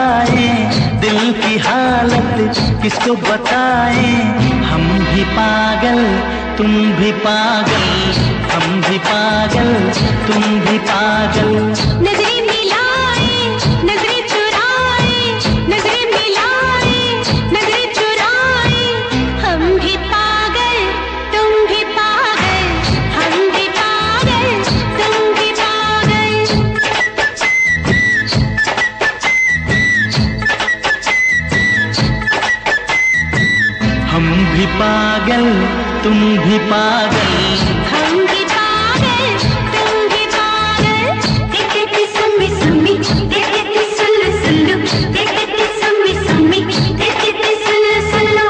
बताए, दिल की हालत किसको बताए। हम भी पागल तुम भी पागल, हम भी पागल तुम भी पागल। नजरें मिलाए नजरें चुराए, नजरें मिलाए नजरें चुराए। हम भी पागल तुम भी पागल, हम भी पागल तुम भी पागल। हम भी पागल तुम भी पागल, हम भी पागल तुम भी पागल। देखते सम्मी सम्मी, देखते सुल्लू सुल्लू, देखते सम्मी सम्मी, देखते सुल्लू सुल्लू।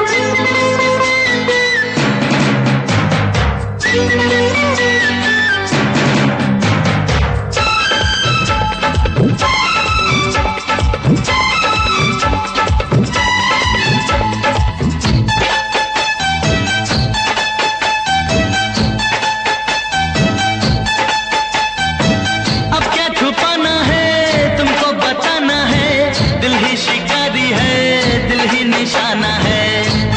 निशाना है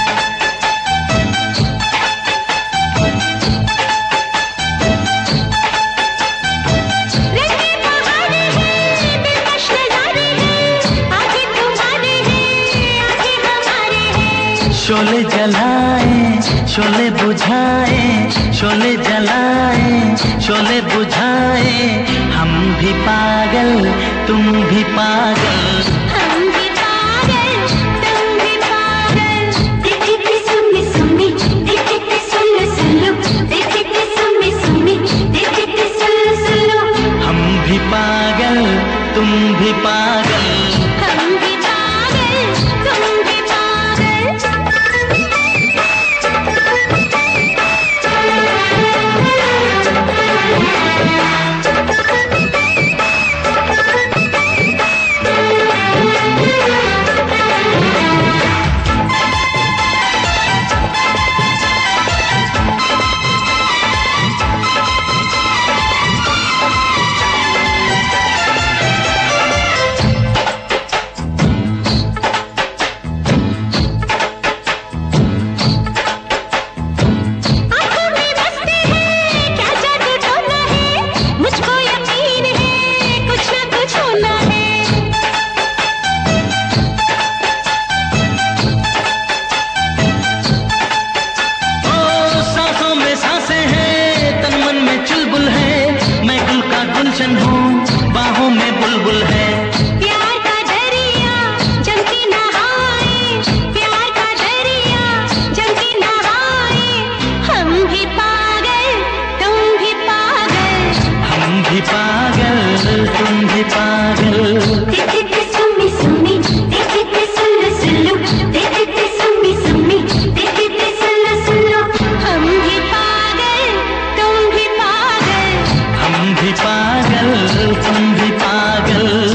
रंगे बहारे हैं, दिलकश नजारे हैं, आगे तुम्हारे हैं, आगे हमारे हैं। शोले जलाए शोले बुझाए, शोले जलाए शोले बुझाए। हम भी पागल तुम भी पागल, हम भी पागल तुम भी पागल। देखते सम्मी सम्मी, देखते सुल्लू सुल्लू, देखते सम्मी सम्मी, देखते सुल्लू सुल्लू। हम भी पागल तुम भी पागल, हम भी पागल तुम भी पागल। गुलशन हूँ बाहों में बुलबुल है। प्यार का दरिया जम के नहाए, प्यार का दरिया जम के नहाए। हम भी पागल तुम भी पागल, हम भी पागल तुम भी पागल। देखते सम्मी सम्मी, देखते सुल्लू सुल्लू, देखते सम्मी सम्मी, देखते सुल्लू सुल्लू। हम भी पागल तुम भी पागल, हम भी पागल तुम भी पागल।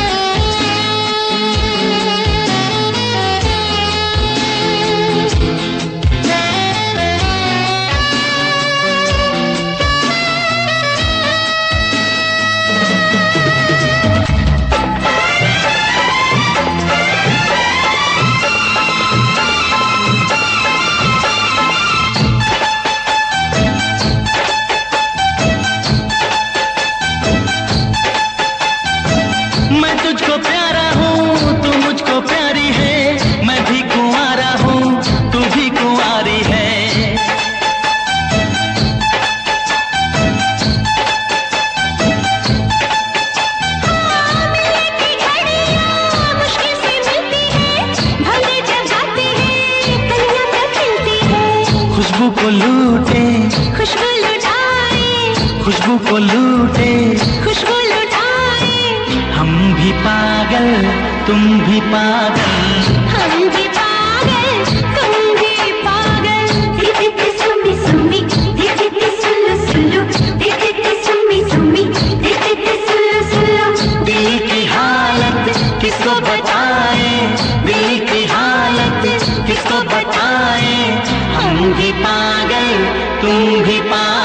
मैं तुझको प्यारा हूँ तू मुझको प्यारी है, मैं भी कुंवारा हूँ तू भी कुंवारी है। मिलने की घड़ियाँ मुश्किल से मिलती है, भंवरे जब गाते हैं कलियाँ तब खिलती है। खुशबू को लूटे खुशबू लुटाए, खुशबू को लूटे, खुशबू लुटाए। हम भी पागल तुम भी पागल, हम भी पागल तुम भी पागल। देखते सम्मी सम्मी, देखते सुल्लू सुल्लू, देखते सम्मी सम्मी, देखते सुल्लू सुल्लू। दिल की हालत किसको बताए, दिल की हालत किसको बताए। हम भी पागल तुम भी पागल।